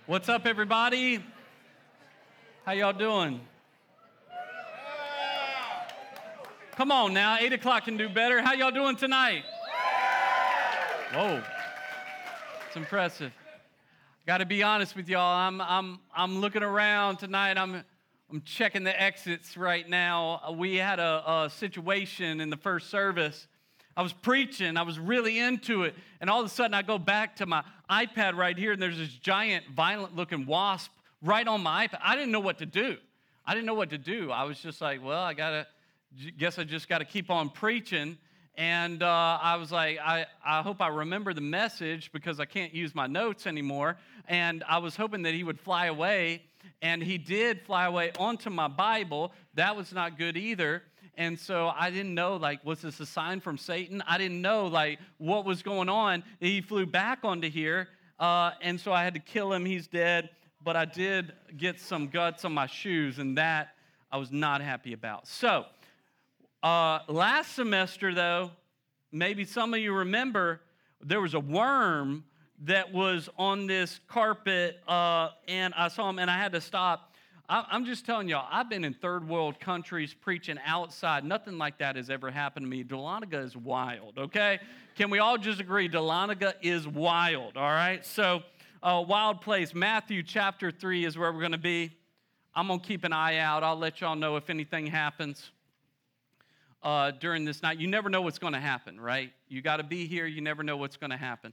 What's up, everybody? How y'all doing? Come on now, 8 o'clock can do better. How y'all doing tonight? Whoa, it's impressive. Got to be honest with y'all. I'm looking around tonight. I'm checking the exits right now. We had a situation in the first service. I was preaching. I was really into it. And all of a sudden, I go back to my iPad right here, and there's this giant, violent-looking wasp right on my iPad. I didn't know what to do. I was just like, well, guess I just got to keep on preaching. And I was like, I hope I remember the message because I can't use my notes anymore. And I was hoping that he would fly away. And he did fly away onto my Bible. That was not good either. And so I didn't know, was this a sign from Satan? I didn't know, what was going on. He flew back onto here, and so I had to kill him. He's dead. But I did get some guts on my shoes, and that I was not happy about. So last semester, though, maybe some of you remember, there was a worm that was on this carpet, and I saw him, and I had to stop. I'm just telling y'all, I've been in third world countries preaching outside. Nothing like that has ever happened to me. Dahlonega is wild, okay? Can we all just agree Dahlonega is wild, all right? So, wild place. Matthew chapter 3 is where we're going to be. I'm going to keep an eye out. I'll let y'all know if anything happens during this night. You never know what's going to happen, right? You got to be here. You never know what's going to happen.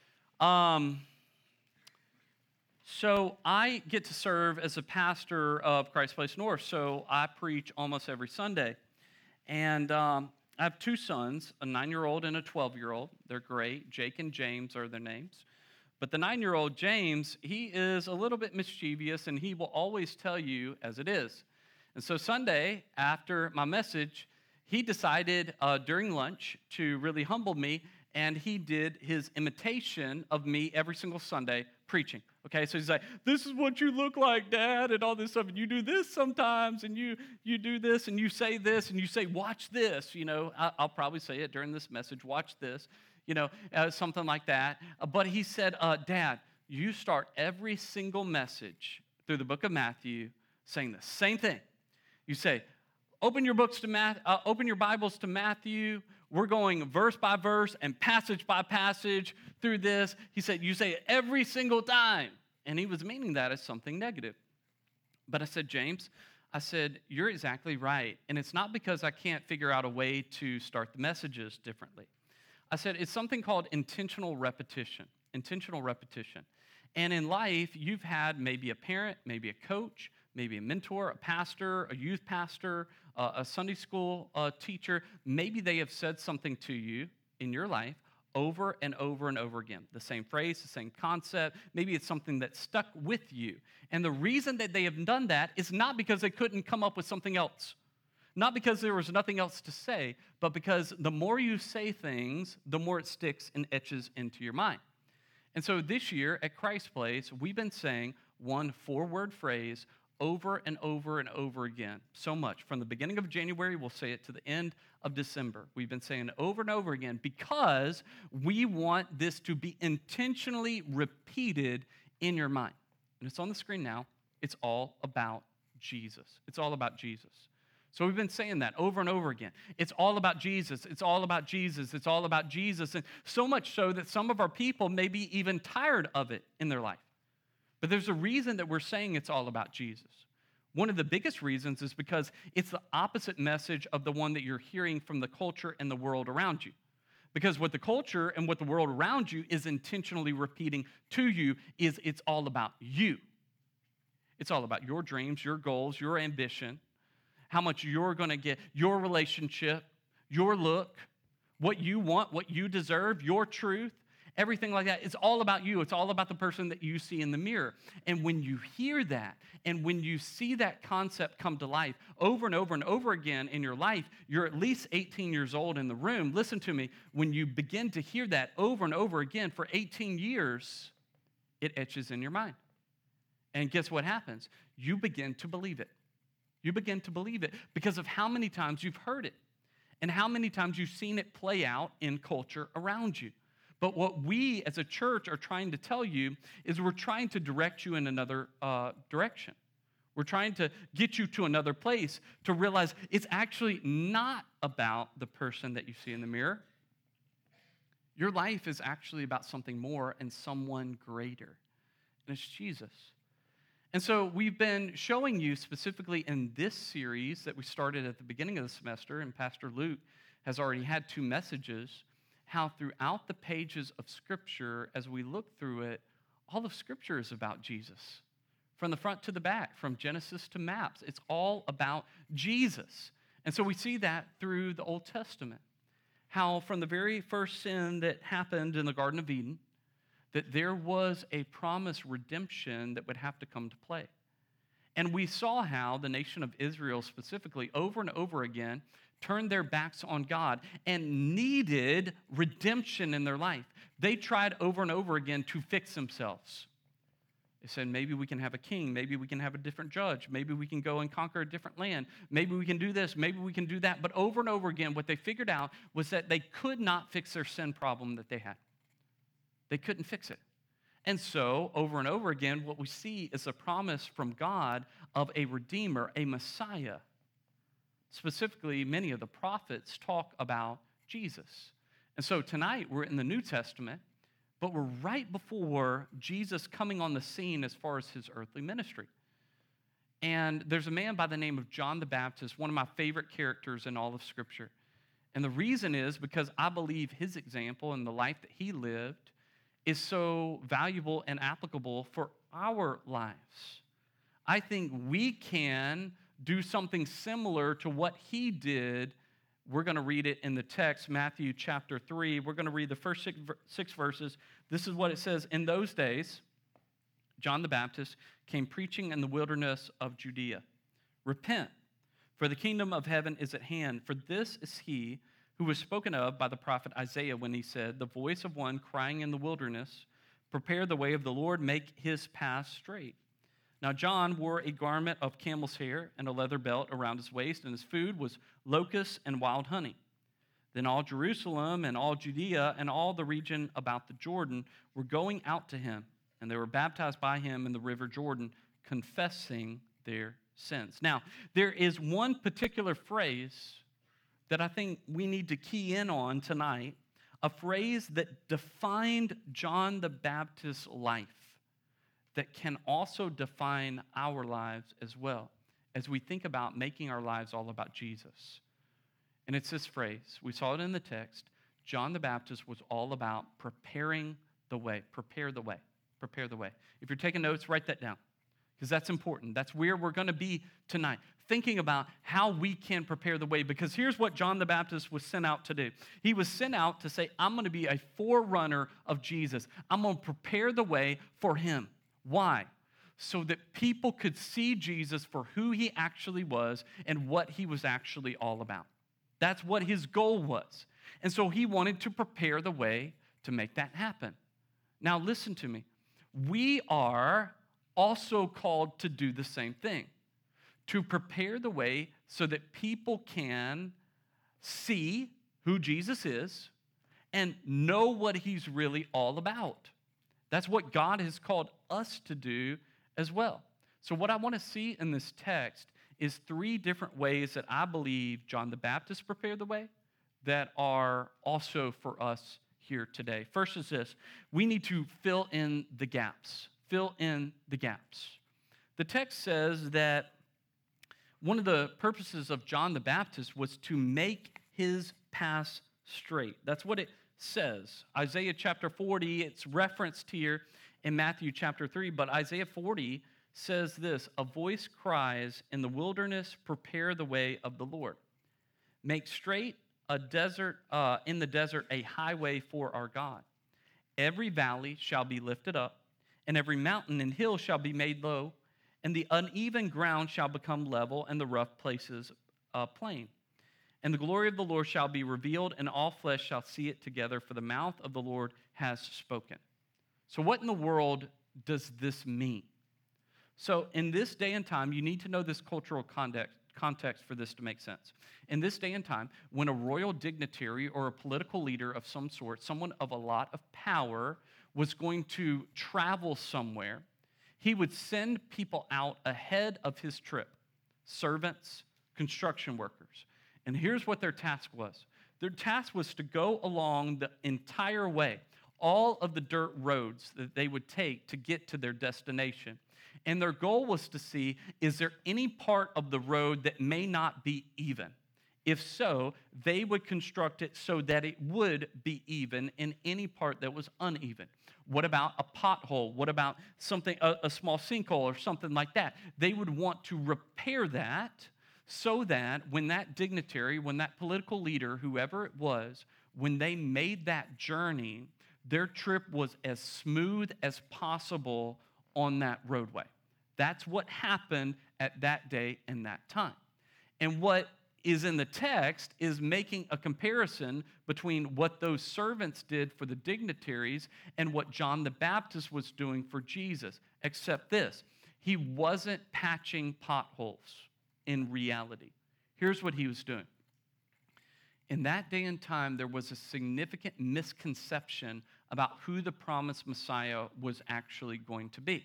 So I get to serve as a pastor of Christ Place North, so I preach almost every Sunday. And I have two sons, a 9-year-old and a 12-year-old. They're great. Jake and James are their names. But the 9-year-old, James, he is a little bit mischievous, and he will always tell you as it is. And so Sunday, after my message, he decided during lunch to really humble me, and he did his imitation of me every single Sunday preaching. Okay, so he's like, this is what you look like, Dad, and all this stuff, and you do this sometimes, and you do this, and you say this, and you say, watch this, I'll probably say it during this message, watch this, something like that. But he said, Dad, you start every single message through the book of Matthew saying the same thing. You say, open your Bibles to Matthew. We're going verse by verse and passage by passage through this. He said, you say it every single time. And he was meaning that as something negative. But I said, James, you're exactly right. And it's not because I can't figure out a way to start the messages differently. I said, it's something called intentional repetition. Intentional repetition. And in life, you've had maybe a parent, maybe a coach, maybe a mentor, a pastor, a youth pastor, a Sunday school teacher. Maybe they have said something to you in your life over and over and over again. The same phrase, the same concept. Maybe it's something that stuck with you. And the reason that they have done that is not because they couldn't come up with something else. Not because there was nothing else to say, but because the more you say things, the more it sticks and etches into your mind. And so this year at Christ Place, we've been saying one 4-word phrase over and over and over again. So much. From the beginning of January, we'll say it to the end of December. We've been saying it over and over again because we want this to be intentionally repeated in your mind. And it's on the screen now. It's all about Jesus. It's all about Jesus. So we've been saying that over and over again. It's all about Jesus. It's all about Jesus. It's all about Jesus. And so much so that some of our people may be even tired of it in their life. But there's a reason that we're saying it's all about Jesus. One of the biggest reasons is because it's the opposite message of the one that you're hearing from the culture and the world around you. Because what the culture and what the world around you is intentionally repeating to you is it's all about you. It's all about your dreams, your goals, your ambition, how much you're going to get, your relationship, your look, what you want, what you deserve, your truth. Everything like that. It's all about you. It's all about the person that you see in the mirror. And when you hear that, and when you see that concept come to life over and over and over again in your life, you're at least 18 years old in the room. Listen to me. When you begin to hear that over and over again for 18 years, it etches in your mind. And guess what happens? You begin to believe it. You begin to believe it because of how many times you've heard it and how many times you've seen it play out in culture around you. But what we as a church are trying to tell you is we're trying to direct you in another direction. We're trying to get you to another place to realize it's actually not about the person that you see in the mirror. Your life is actually about something more and someone greater, and it's Jesus. And so we've been showing you specifically in this series that we started at the beginning of the semester, and Pastor Luke has already had 2 messages, how throughout the pages of Scripture, as we look through it, all of Scripture is about Jesus. From the front to the back, from Genesis to maps, it's all about Jesus. And so we see that through the Old Testament. How from the very first sin that happened in the Garden of Eden, that there was a promised redemption that would have to come to play. And we saw how the nation of Israel specifically over and over again turned their backs on God and needed redemption in their life. They tried over and over again to fix themselves. They said, maybe we can have a king. Maybe we can have a different judge. Maybe we can go and conquer a different land. Maybe we can do this. Maybe we can do that. But over and over again, what they figured out was that they could not fix their sin problem that they had. They couldn't fix it. And so, over and over again, what we see is a promise from God of a Redeemer, a Messiah. Specifically, many of the prophets talk about Jesus. And so tonight, we're in the New Testament, but we're right before Jesus coming on the scene as far as his earthly ministry. And there's a man by the name of John the Baptist, one of my favorite characters in all of Scripture. And the reason is because I believe his example and the life that he lived is so valuable and applicable for our lives. I think we can do something similar to what he did. We're going to read it in the text, Matthew chapter 3. We're going to read the first 6 verses. This is what it says. In those days, John the Baptist came preaching in the wilderness of Judea. Repent, for the kingdom of heaven is at hand. For this is he who was spoken of by the prophet Isaiah when he said, the voice of one crying in the wilderness, prepare the way of the Lord, make his path straight. Now John wore a garment of camel's hair and a leather belt around his waist, and his food was locusts and wild honey. Then all Jerusalem and all Judea and all the region about the Jordan were going out to him, and they were baptized by him in the river Jordan, confessing their sins. Now, there is one particular phrase that I think we need to key in on tonight, a phrase that defined John the Baptist's life, that can also define our lives as well as we think about making our lives all about Jesus. And it's this phrase. We saw it in the text. John the Baptist was all about preparing the way. Prepare the way. Prepare the way. If you're taking notes, write that down, because that's important. That's where we're going to be tonight, thinking about how we can prepare the way, because here's what John the Baptist was sent out to do. He was sent out to say, I'm going to be a forerunner of Jesus. I'm going to prepare the way for him. Why? So that people could see Jesus for who he actually was and what he was actually all about. That's what his goal was. And so he wanted to prepare the way to make that happen. Now listen to me. We are also called to do the same thing, to prepare the way so that people can see who Jesus is and know what he's really all about. That's what God has called us to do as well. So what I want to see in this text is 3 different ways that I believe John the Baptist prepared the way that are also for us here today. First is this: we need to fill in the gaps. Fill in the gaps. The text says that one of the purposes of John the Baptist was to make his path straight. That's what it says. Isaiah chapter 40, it's referenced here in Matthew chapter 3, but Isaiah 40 says this: a voice cries in the wilderness, prepare the way of the Lord. Make straight in the desert a highway for our God. Every valley shall be lifted up, and every mountain and hill shall be made low, and the uneven ground shall become level, and the rough places plain. And the glory of the Lord shall be revealed, and all flesh shall see it together, for the mouth of the Lord has spoken. So what in the world does this mean? So in this day and time, you need to know this cultural context for this to make sense. In this day and time, when a royal dignitary or a political leader of some sort, someone of a lot of power, was going to travel somewhere, he would send people out ahead of his trip, servants, construction workers. And here's what their task was. Their task was to go along the entire way, all of the dirt roads that they would take to get to their destination. And their goal was to see, is there any part of the road that may not be even? If so, they would construct it so that it would be even in any part that was uneven. What about a pothole? What about something, a small sinkhole or something like that? They would want to repair that so that when that dignitary, when that political leader, whoever it was, when they made that journey, their trip was as smooth as possible on that roadway. That's what happened at that day and that time. And what is in the text is making a comparison between what those servants did for the dignitaries and what John the Baptist was doing for Jesus, except this: he wasn't patching potholes in reality. Here's what he was doing. In that day and time, there was a significant misconception about who the promised Messiah was actually going to be.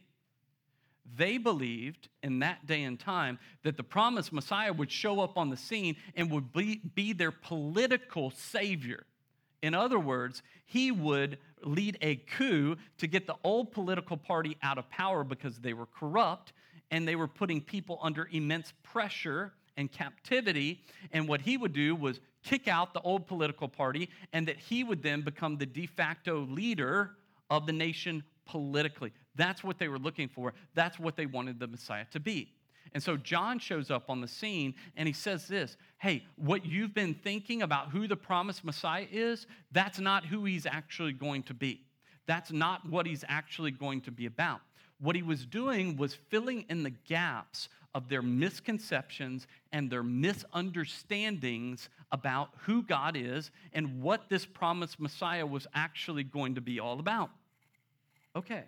They believed in that day and time that the promised Messiah would show up on the scene and would be their political savior. In other words, he would lead a coup to get the old political party out of power because they were corrupt and they were putting people under immense pressure and captivity. And what he would do was kick out the old political party, and that he would then become the de facto leader of the nation politically. That's what they were looking for. That's what they wanted the Messiah to be. And so John shows up on the scene and he says this: hey, what you've been thinking about who the promised Messiah is, that's not who he's actually going to be. That's not what he's actually going to be about. What he was doing was filling in the gaps of their misconceptions and their misunderstandings about who God is and what this promised Messiah was actually going to be all about. Okay,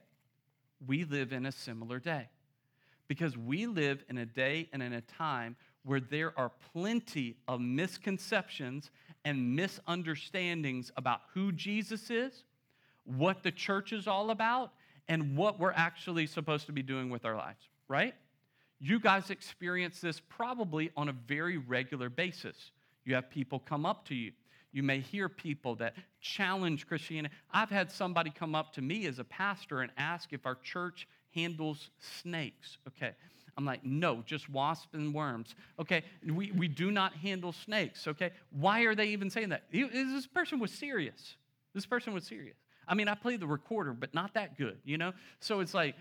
we live in a similar day because we live in a day and in a time where there are plenty of misconceptions and misunderstandings about who Jesus is, what the church is all about, and what we're actually supposed to be doing with our lives, right? You guys experience this probably on a very regular basis. You have people come up to you. You may hear people that challenge Christianity. I've had somebody come up to me as a pastor and ask if our church handles snakes. Okay, I'm like, no, just wasps and worms. Okay, we do not handle snakes. Okay, why are they even saying that? This person was serious. This person was serious. I mean, I played the recorder, but not that good, you know? So it's like,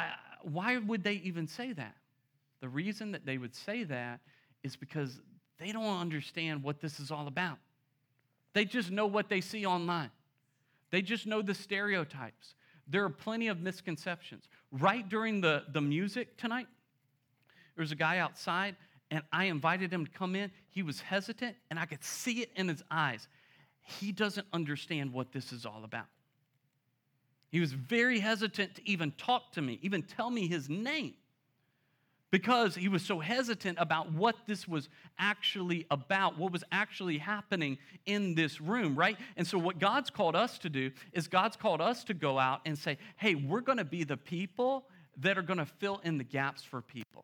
why would they even say that? The reason that they would say that is because they don't understand what this is all about. They just know what they see online. They just know the stereotypes. There are plenty of misconceptions. Right during the music tonight, there was a guy outside, and I invited him to come in. He was hesitant, and I could see it in his eyes. He doesn't understand what this is all about. He was very hesitant to even talk to me, even tell me his name, because he was so hesitant about what this was actually about, what was actually happening in this room, right? And so what God's called us to do is God's called us to go out and say, hey, we're going to be the people that are going to fill in the gaps for people.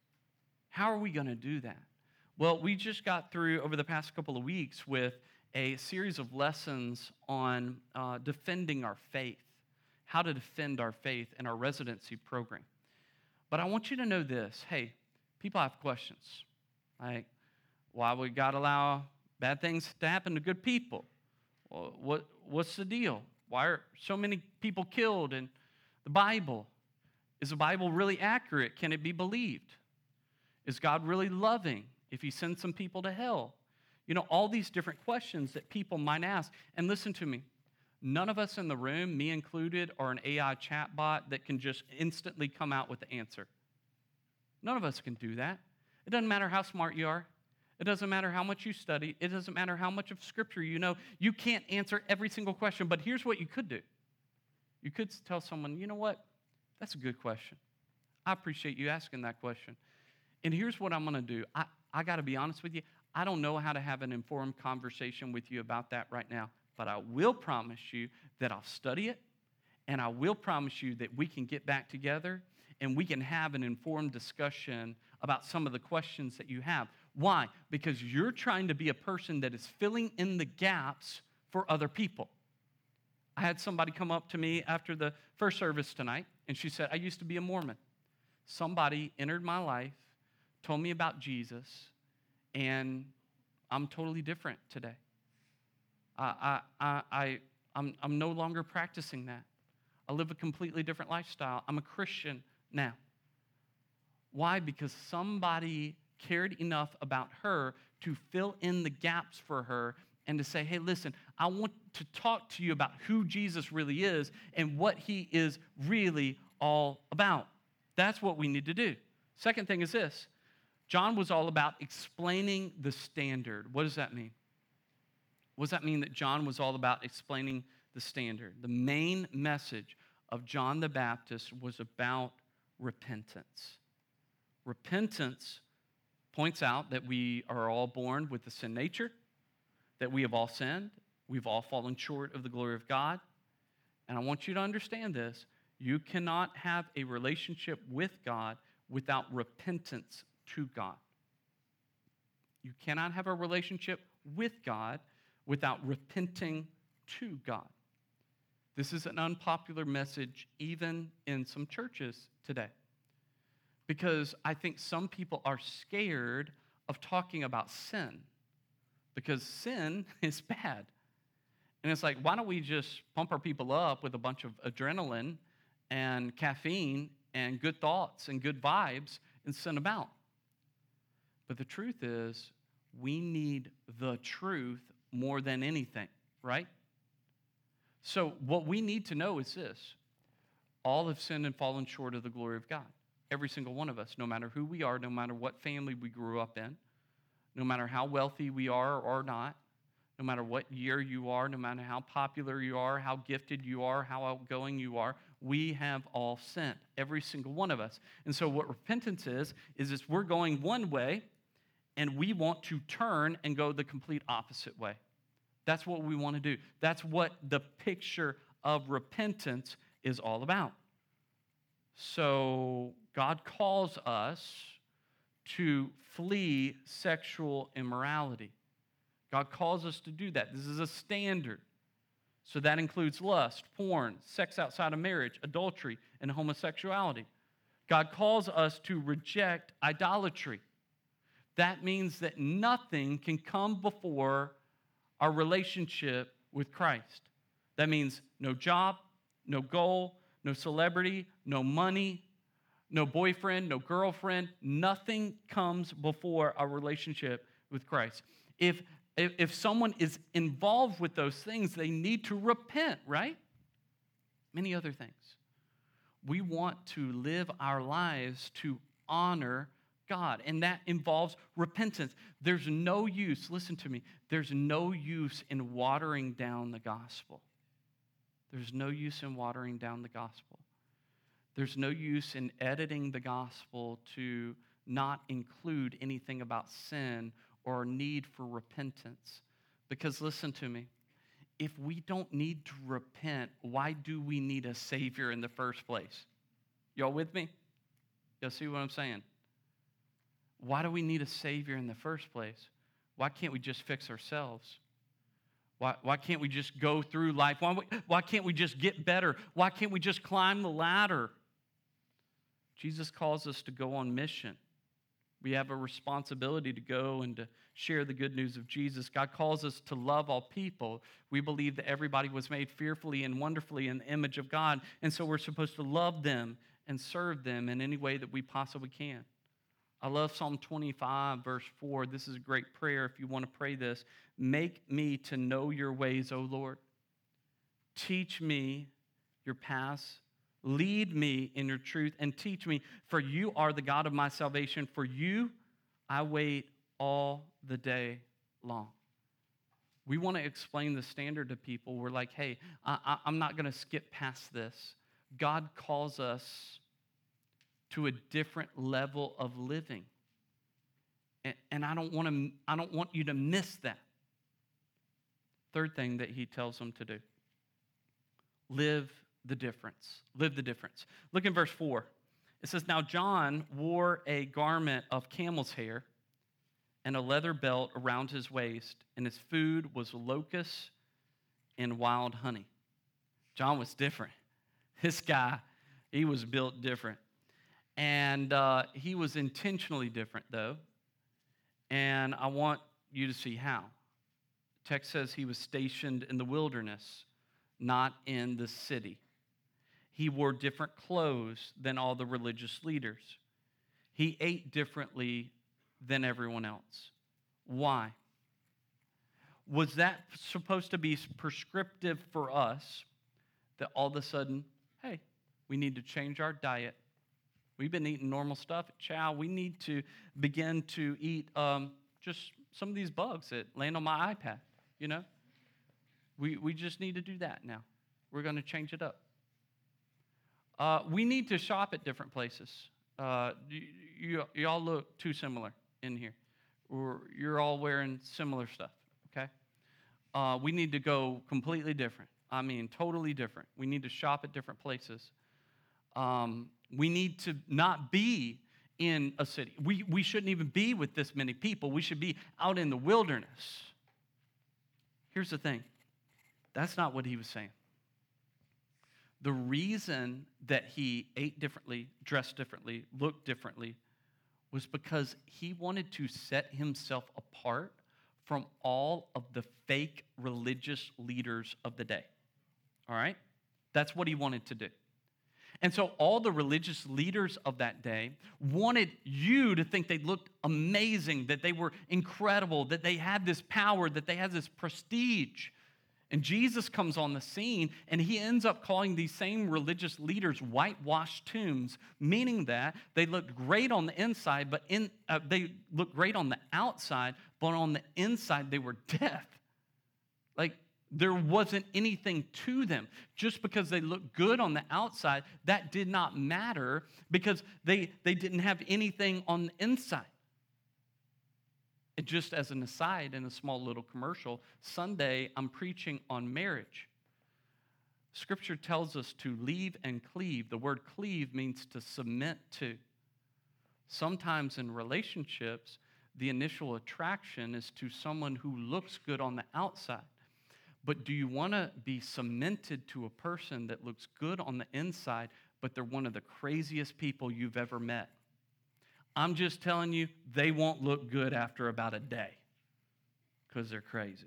How are we going to do that? Well, we just got through, over the past couple of weeks, with a series of lessons on defending our faith, how to defend our faith in our residency program. But I want you to know this. Hey, people have questions. Like, why would God allow bad things to happen to good people? Well, what's the deal? Why are so many people killed in the Bible? Is the Bible really accurate? Can it be believed? Is God really loving if he sends some people to hell? You know, all these different questions that people might ask. And listen to me. None of us in the room, me included, are an AI chatbot that can just instantly come out with the answer. None of us can do that. It doesn't matter how smart you are. It doesn't matter how much you study. It doesn't matter how much of Scripture you know. You can't answer every single question, but here's what you could do. You could tell someone, you know what? That's a good question. I appreciate you asking that question. And here's what I'm going to do. I got to be honest with you. I don't know how to have an informed conversation with you about that right now, but I will promise you that I'll study it, and I will promise you that we can get back together and we can have an informed discussion about some of the questions that you have. Why? Because you're trying to be a person that is filling in the gaps for other people. I had somebody come up to me after the first service tonight, and she said, I used to be a Mormon. Somebody entered my life, told me about Jesus, and I'm totally different today. I'm no longer practicing that. I live a completely different lifestyle. I'm a Christian now. Why? Because somebody cared enough about her to fill in the gaps for her and to say, hey, listen, I want to talk to you about who Jesus really is and what he is really all about. That's what we need to do. Second thing is this. John was all about explaining the standard. What does that mean? What does that mean that John was all about explaining the standard? The main message of John the Baptist was about repentance. Repentance points out that we are all born with the sin nature, that we have all sinned, we've all fallen short of the glory of God. And I want you to understand this. You cannot have a relationship with God without repentance to God. You cannot have a relationship with God without repenting to God. This is an unpopular message even in some churches today, because I think some people are scared of talking about sin because sin is bad. And it's like, why don't we just pump our people up with a bunch of adrenaline and caffeine and good thoughts and good vibes and send them out? But the truth is, we need the truth more than anything, right? So what we need to know is this. All have sinned and fallen short of the glory of God. Every single one of us, no matter who we are, no matter what family we grew up in, no matter how wealthy we are or not, no matter what year you are, no matter how popular you are, how gifted you are, how outgoing you are, we have all sinned, every single one of us. And so what repentance is we're going one way and we want to turn and go the complete opposite way. That's what we want to do. That's what the picture of repentance is all about. So God calls us to flee sexual immorality. God calls us to do that. This is a standard. So that includes lust, porn, sex outside of marriage, adultery, and homosexuality. God calls us to reject idolatry. That means that nothing can come before our relationship with Christ. That means no job, no goal, no celebrity, no money, no boyfriend, no girlfriend. Nothing comes before our relationship with Christ. If someone is involved with those things, they need to repent, right? Many other things. We want to live our lives to honor God, and that involves repentance. There's no use, listen to me, there's no use in watering down the gospel. There's no use in watering down the gospel. There's no use in editing the gospel to not include anything about sin or need for repentance. Because listen to me, if we don't need to repent, why do we need a Savior in the first place? Y'all with me? Y'all see what I'm saying? Why do we need a Savior in the first place? Why can't we just fix ourselves? Why can't we just go through life? Why can't we just get better? Why can't we just climb the ladder? Jesus calls us to go on mission. We have a responsibility to go and to share the good news of Jesus. God calls us to love all people. We believe that everybody was made fearfully and wonderfully in the image of God, and so we're supposed to love them and serve them in any way that we possibly can. I love Psalm 25, verse 4. This is a great prayer if you want to pray this. Make me to know your ways, O Lord. Teach me your paths. Lead me in your truth and teach me, for you are the God of my salvation. For you I wait all the day long. We want to explain the standard to people. We're like, hey, I'm not going to skip past this. God calls us to a different level of living. And I don't want you to miss that. Third thing that he tells them to do. Live the difference. Live the difference. Look in verse 4. It says, "Now John wore a garment of camel's hair and a leather belt around his waist, and his food was locusts and wild honey." John was different. This guy, he was built different. And he was intentionally different, though. And I want you to see how. The text says he was stationed in the wilderness, not in the city. He wore different clothes than all the religious leaders. He ate differently than everyone else. Why? Was that supposed to be prescriptive for us that all of a sudden, hey, we need to change our diet? We've been eating normal stuff at Chow. We need to begin to eat just some of these bugs that land on my iPad, you know? We just need to do that now. We're going to change it up. We need to shop at different places. You all look too similar in here. You're all wearing similar stuff, okay? We need to go completely different. I mean, totally different. We need to shop at different places. We need to not be in a city. We shouldn't even be with this many people. We should be out in the wilderness. Here's the thing. That's not what he was saying. The reason that he ate differently, dressed differently, looked differently was because he wanted to set himself apart from all of the fake religious leaders of the day. All right? That's what he wanted to do. And so all the religious leaders of that day wanted you to think they looked amazing, that they were incredible, that they had this power, that they had this prestige. And Jesus comes on the scene, and he ends up calling these same religious leaders whitewashed tombs, meaning that they looked great on the inside, but they looked great on the outside, but on the inside they were death. Like, there wasn't anything to them. Just because they looked good on the outside, that did not matter because they didn't have anything on the inside. And just as an aside in a small little commercial, Sunday I'm preaching on marriage. Scripture tells us to leave and cleave. The word cleave means to submit to. Sometimes in relationships, the initial attraction is to someone who looks good on the outside. But do you want to be cemented to a person that looks good on the inside, but they're one of the craziest people you've ever met? I'm just telling you, they won't look good after about a day because they're crazy.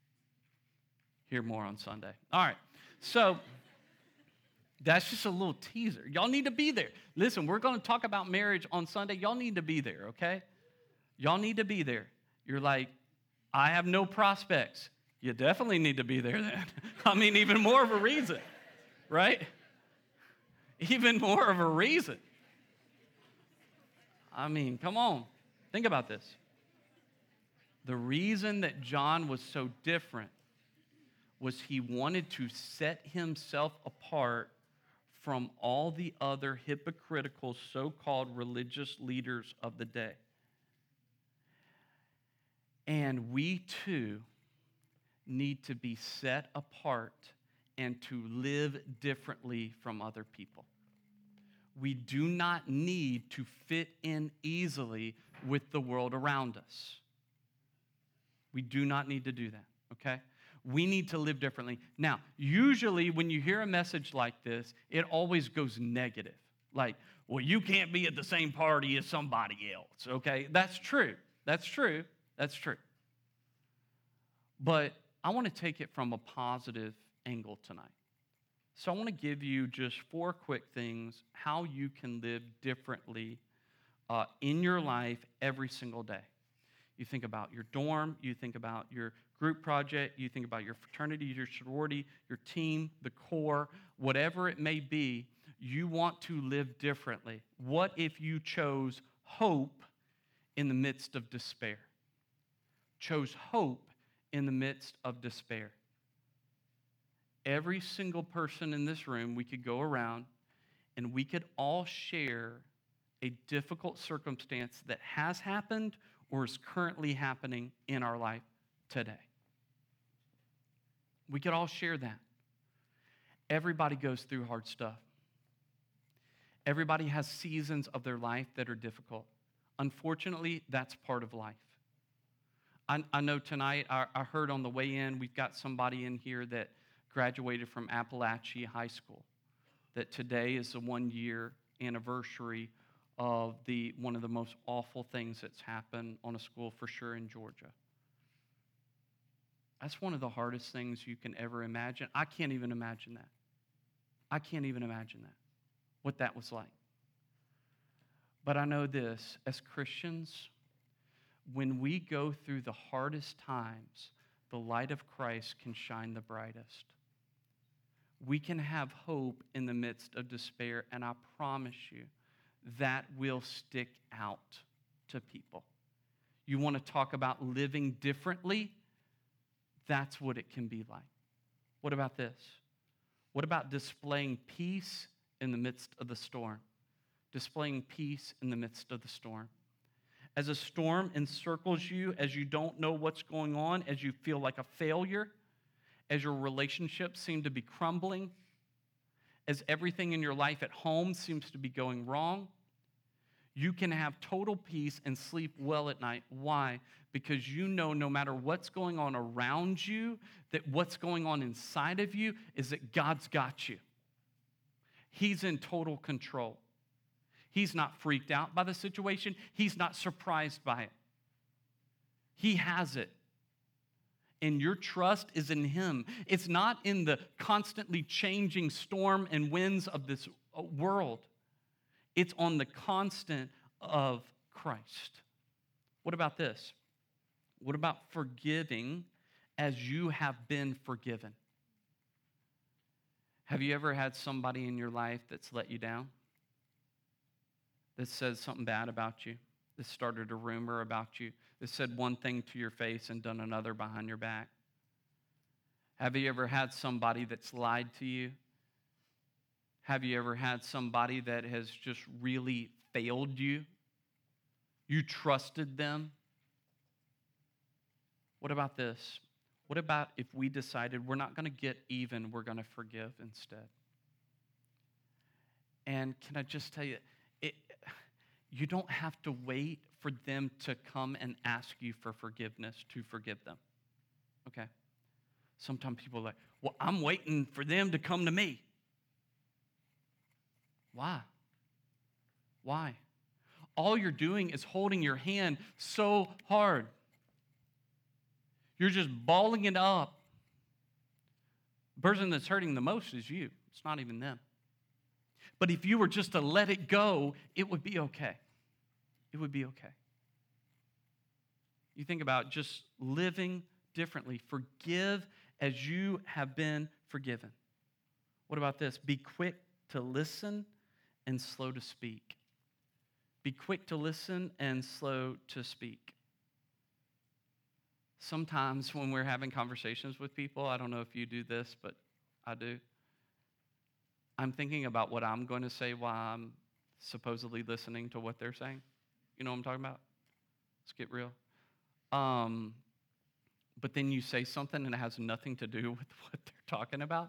Hear more on Sunday. All right, so that's just a little teaser. Y'all need to be there. Listen, we're going to talk about marriage on Sunday. Y'all need to be there, okay? Y'all need to be there. You're like, I have no prospects. You definitely need to be there then. I mean, even more of a reason, right? Even more of a reason. I mean, come on. Think about this. The reason that John was so different was he wanted to set himself apart from all the other hypocritical so-called religious leaders of the day. And we too need to be set apart and to live differently from other people. We do not need to fit in easily with the world around us. We do not need to do that, okay? We need to live differently. Now, usually when you hear a message like this, it always goes negative. Like, well, you can't be at the same party as somebody else, okay? That's true. That's true. That's true. But I want to take it from a positive angle tonight. So I want to give you just 4 quick things how you can live differently in your life every single day. You think about your dorm, you think about your group project, you think about your fraternity, your sorority, your team, the core, whatever it may be, you want to live differently. What if you chose hope in the midst of despair? Chose hope in the midst of despair. Every single person in this room, we could go around and we could all share a difficult circumstance that has happened or is currently happening in our life today. We could all share that. Everybody goes through hard stuff. Everybody has seasons of their life that are difficult. Unfortunately, that's part of life. I know tonight, I heard on the way in, we've got somebody in here that graduated from Appalachia High School, that today is the 1-year anniversary of one of the most awful things that's happened on a school for sure in Georgia. That's one of the hardest things you can ever imagine. I can't even imagine that. I can't even imagine that, what that was like. But I know this, as Christians, when we go through the hardest times, the light of Christ can shine the brightest. We can have hope in the midst of despair, and I promise you, that will stick out to people. You want to talk about living differently? That's what it can be like. What about this? What about displaying peace in the midst of the storm? Displaying peace in the midst of the storm. As a storm encircles you, as you don't know what's going on, as you feel like a failure, as your relationships seem to be crumbling, as everything in your life at home seems to be going wrong, you can have total peace and sleep well at night. Why? Because you know no matter what's going on around you, that what's going on inside of you is that God's got you. He's in total control. He's not freaked out by the situation. He's not surprised by it. He has it. And your trust is in Him. It's not in the constantly changing storm and winds of this world. It's on the constant of Christ. What about this? What about forgiving as you have been forgiven? Have you ever had somebody in your life that's let you down? That says something bad about you? That started a rumor about you? That said one thing to your face and done another behind your back? Have you ever had somebody that's lied to you? Have you ever had somebody that has just really failed you? You trusted them? What about this? What about if we decided we're not going to get even, we're going to forgive instead? And can I just tell you, you don't have to wait for them to come and ask you for forgiveness to forgive them. Okay? Sometimes people are like, well, I'm waiting for them to come to me. Why? Why? All you're doing is holding your hand so hard. You're just balling it up. The person that's hurting the most is you. It's not even them. But if you were just to let it go, it would be okay. It would be okay. You think about just living differently. Forgive as you have been forgiven. What about this? Be quick to listen and slow to speak. Be quick to listen and slow to speak. Sometimes when we're having conversations with people, I don't know if you do this, but I do. I'm thinking about what I'm going to say while I'm supposedly listening to what they're saying. You know what I'm talking about? Let's get real. But then you say something and it has nothing to do with what they're talking about.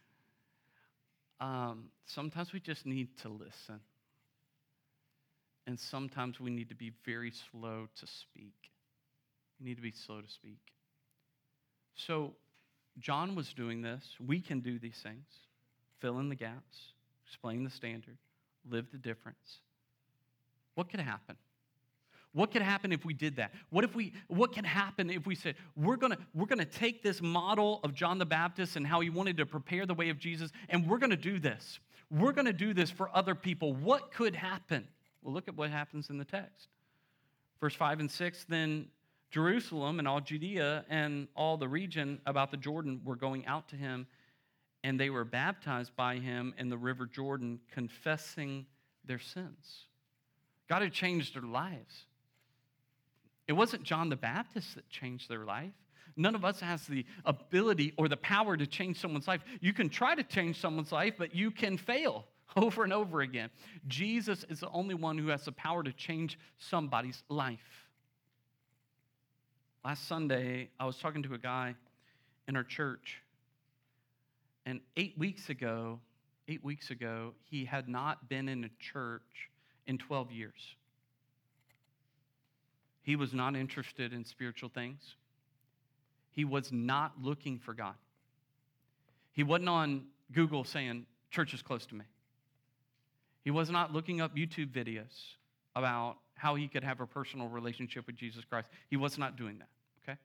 Sometimes we just need to listen. And sometimes we need to be very slow to speak. We need to be slow to speak. So John was doing this. We can do these things. Fill in the gaps, explain the standard, live the difference. What could happen? What could happen if we did that? What can happen if we said, we're gonna take this model of John the Baptist and how he wanted to prepare the way of Jesus, and we're gonna do this. We're gonna do this for other people. What could happen? Well, look at what happens in the text. Verse 5 and 6, then Jerusalem and all Judea and all the region about the Jordan were going out to him, and they were baptized by him in the river Jordan, confessing their sins. God had changed their lives. It wasn't John the Baptist that changed their life. None of us has the ability or the power to change someone's life. You can try to change someone's life, but you can fail over and over again. Jesus is the only one who has the power to change somebody's life. Last Sunday, I was talking to a guy in our church, and 8 weeks ago, he had not been in a church in 12 years. He was not interested in spiritual things. He was not looking for God. He wasn't on Google saying, church is close to me. He was not looking up YouTube videos about how he could have a personal relationship with Jesus Christ. He was not doing that, okay?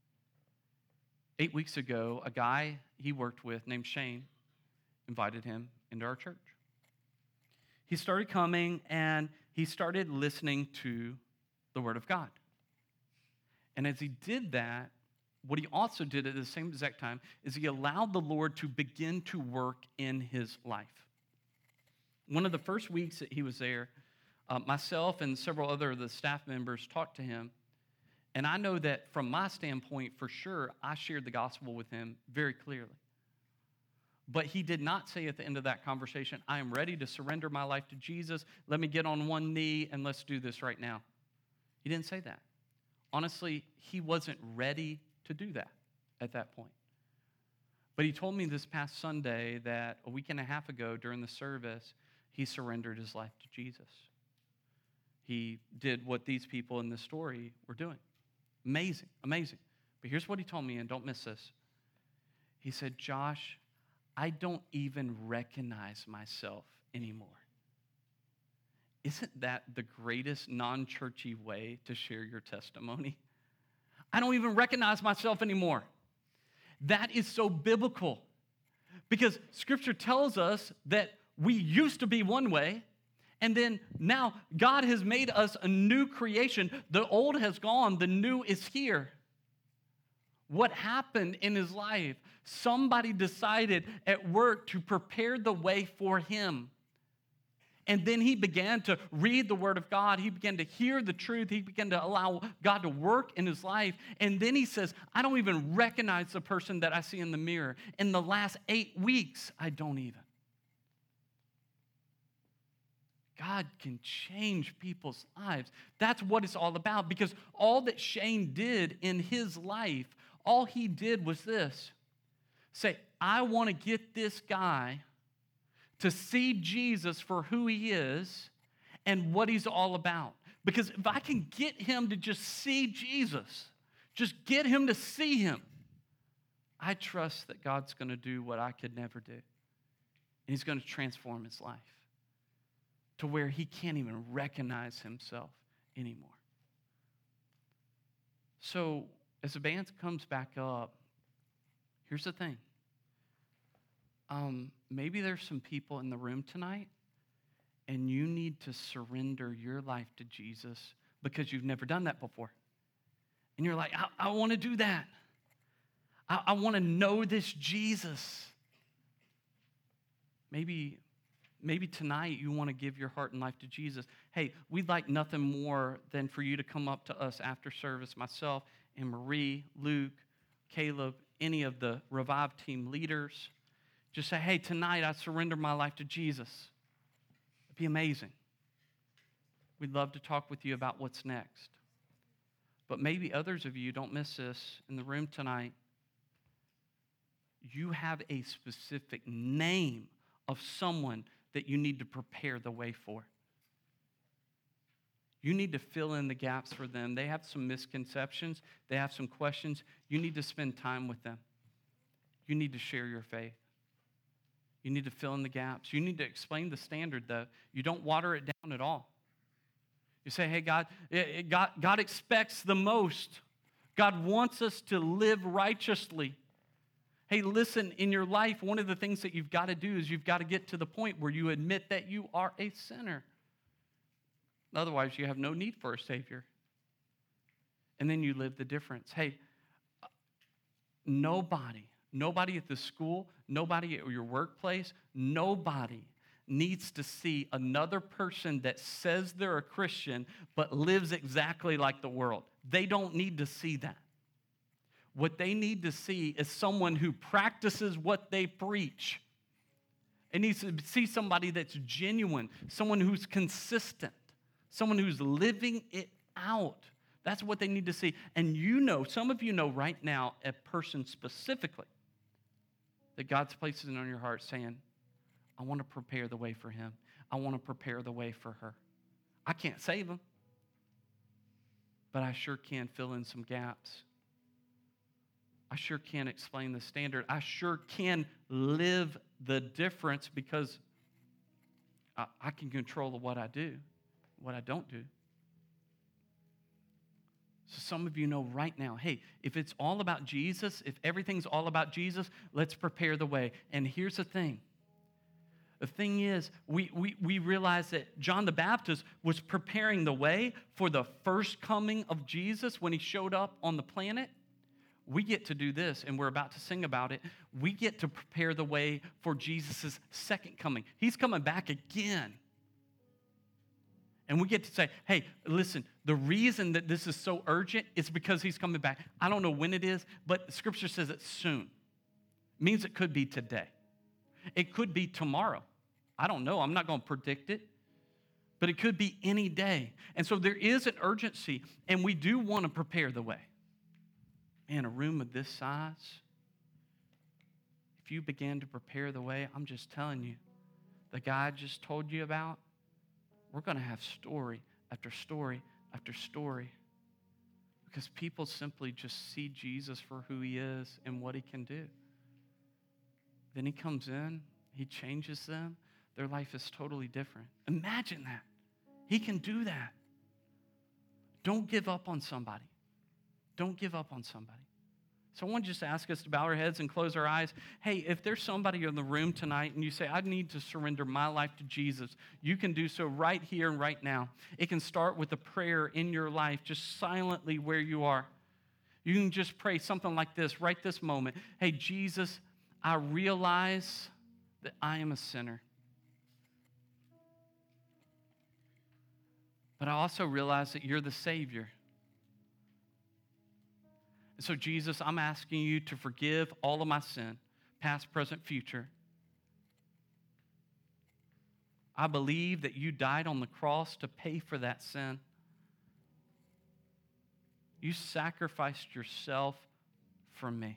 8 weeks ago, a guy he worked with named Shane invited him into our church. He started coming and he started listening to the Word of God. And as he did that, what he also did at the same exact time is he allowed the Lord to begin to work in his life. One of the first weeks that he was there, myself and several other of the staff members talked to him. And I know that from my standpoint, for sure, I shared the gospel with him very clearly. But he did not say at the end of that conversation, I am ready to surrender my life to Jesus. Let me get on one knee and let's do this right now. He didn't say that. Honestly, he wasn't ready to do that at that point. But he told me this past Sunday that a week and a half ago during the service, he surrendered his life to Jesus. He did what these people in this story were doing. Amazing, amazing. But here's what he told me, and don't miss this. He said, Josh, I don't even recognize myself anymore. Isn't that the greatest non-churchy way to share your testimony? I don't even recognize myself anymore. That is so biblical because Scripture tells us that we used to be one way, and then now God has made us a new creation. The old has gone, the new is here. What happened in his life? Somebody decided at work to prepare the way for him. And then he began to read the Word of God. He began to hear the truth. He began to allow God to work in his life. And then he says, I don't even recognize the person that I see in the mirror. In the last 8 weeks, I don't even. God can change people's lives. That's what it's all about. Because all that Shane did in his life, all he did was this. Say, I want to get this guy to see Jesus for who he is and what he's all about. Because if I can get him to just see Jesus, just get him to see him, I trust that God's going to do what I could never do. And he's going to transform his life to where he can't even recognize himself anymore. So as the band comes back up, here's the thing. Maybe there's some people in the room tonight and you need to surrender your life to Jesus because you've never done that before. And you're like, I want to do that. I want to know this Jesus. Maybe tonight you want to give your heart and life to Jesus. Hey, we'd like nothing more than for you to come up to us after service, myself and Marie, Luke, Caleb, any of the Revive team leaders. Just say, hey, tonight I surrender my life to Jesus. It'd be amazing. We'd love to talk with you about what's next. But maybe others of you, don't miss this, in the room tonight, you have a specific name of someone that you need to prepare the way for. You need to fill in the gaps for them. They have some misconceptions. They have some questions. You need to spend time with them. You need to share your faith. You need to fill in the gaps. You need to explain the standard, though. You don't water it down at all. You say, hey, God expects the most. God wants us to live righteously. Hey, listen, in your life, one of the things that you've got to do is you've got to get to the point where you admit that you are a sinner. Otherwise, you have no need for a Savior. And then you live the difference. Hey, nobody at the school, nobody at your workplace, nobody needs to see another person that says they're a Christian but lives exactly like the world. They don't need to see that. What they need to see is someone who practices what they preach. It needs to see somebody that's genuine, someone who's consistent, someone who's living it out. That's what they need to see. And you know, some of you know right now a person specifically that God's placing on your heart saying, I want to prepare the way for him. I want to prepare the way for her. I can't save them, but I sure can fill in some gaps. I sure can explain the standard. I sure can live the difference because I can control what I do, what I don't do. So some of you know right now, hey, if it's all about Jesus, if everything's all about Jesus, let's prepare the way. And here's the thing. The thing is, we realize that John the Baptist was preparing the way for the first coming of Jesus when he showed up on the planet. We get to do this, and we're about to sing about it. We get to prepare the way for Jesus' second coming. He's coming back again. And we get to say, hey, listen, the reason that this is so urgent is because he's coming back. I don't know when it is, but Scripture says it's soon. It means it could be today. It could be tomorrow. I don't know. I'm not going to predict it. But it could be any day. And so there is an urgency, and we do want to prepare the way. Man, a room of this size, if you began to prepare the way, I'm just telling you, the guy I just told you about, we're going to have story after story after story because people simply just see Jesus for who he is and what he can do. Then he comes in, he changes them, their life is totally different. Imagine that. He can do that. Don't give up on somebody. Don't give up on somebody. So I want to just ask us to bow our heads and close our eyes. Hey, if there's somebody in the room tonight and you say, I need to surrender my life to Jesus, you can do so right here and right now. It can start with a prayer in your life, just silently where you are. You can just pray something like this right this moment. Hey, Jesus, I realize that I am a sinner. But I also realize that you're the Savior. And so, Jesus, I'm asking you to forgive all of my sin, past, present, future. I believe that you died on the cross to pay for that sin. You sacrificed yourself for me.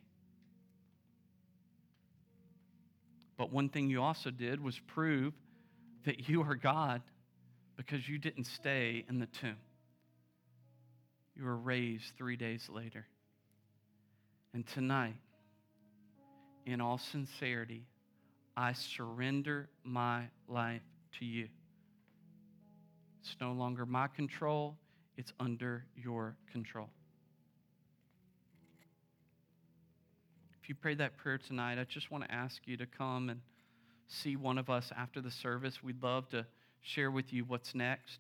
But one thing you also did was prove that you are God because you didn't stay in the tomb. You were raised 3 days later. And tonight, in all sincerity, I surrender my life to you. It's no longer my control, it's under your control. If you prayed that prayer tonight, I just want to ask you to come and see one of us after the service. We'd love to share with you what's next.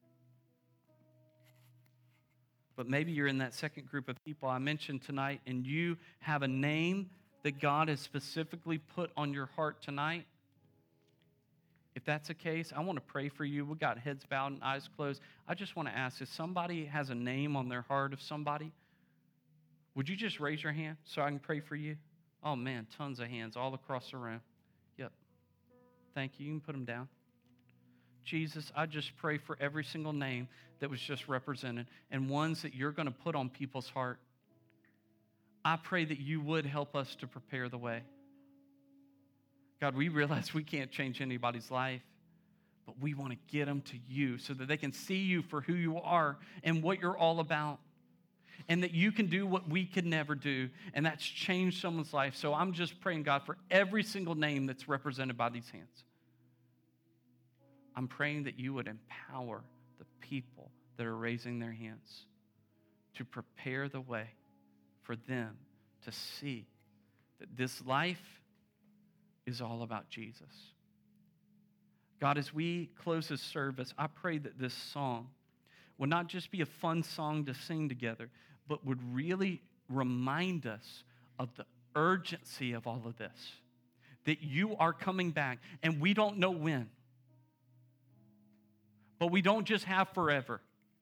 But maybe you're in that second group of people I mentioned tonight, and you have a name that God has specifically put on your heart tonight. If that's the case, I want to pray for you. We got heads bowed and eyes closed. I just want to ask, if somebody has a name on their heart of somebody, would you just raise your hand so I can pray for you? Oh, man, tons of hands all across the room. Yep. Thank you. You can put them down. Jesus, I just pray for every single name that was just represented and ones that you're going to put on people's heart. I pray that you would help us to prepare the way. God, we realize we can't change anybody's life, but we want to get them to you so that they can see you for who you are and what you're all about, and that you can do what we could never do, and that's change someone's life. So I'm just praying, God, for every single name that's represented by these hands. I'm praying that you would empower the people that are raising their hands to prepare the way for them to see that this life is all about Jesus. God, as we close this service, I pray that this song would not just be a fun song to sing together, but would really remind us of the urgency of all of this, that you are coming back, and we don't know when. But we don't just have forever.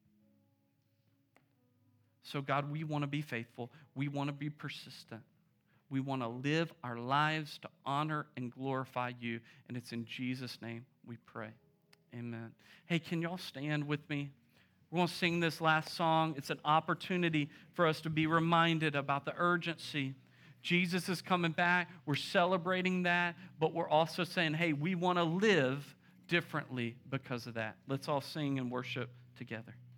So God, we want to be faithful. We want to be persistent. We want to live our lives to honor and glorify you. And it's in Jesus' name we pray. Amen. Hey, can y'all stand with me? We're going to sing this last song. It's an opportunity for us to be reminded about the urgency. Jesus is coming back. We're celebrating that, but we're also saying, hey, we want to live differently because of that. Let's all sing and worship together.